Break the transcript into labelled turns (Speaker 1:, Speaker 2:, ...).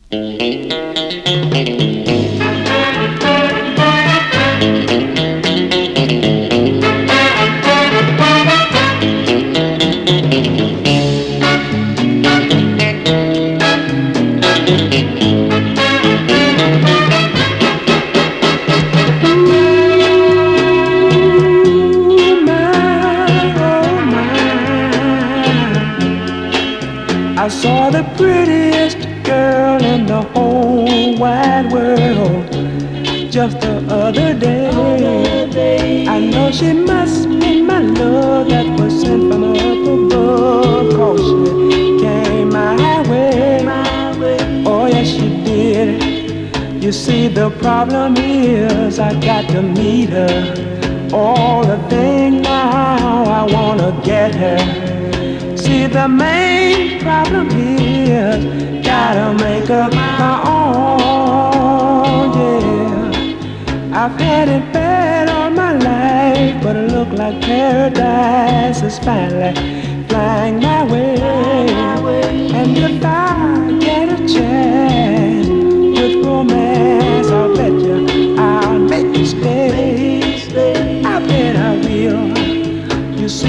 Speaker 1: I saw the prettiest girl in the whole wide world just the other day. I know she must be my love that was sent from up above, 'cause she came my way. Oh yes she did. You see the problem is I got to meet her. All the thing now I wanna get her. See the main problem is gotta make up my own, yeah. I've had it bad all my life, but it look like paradise is finally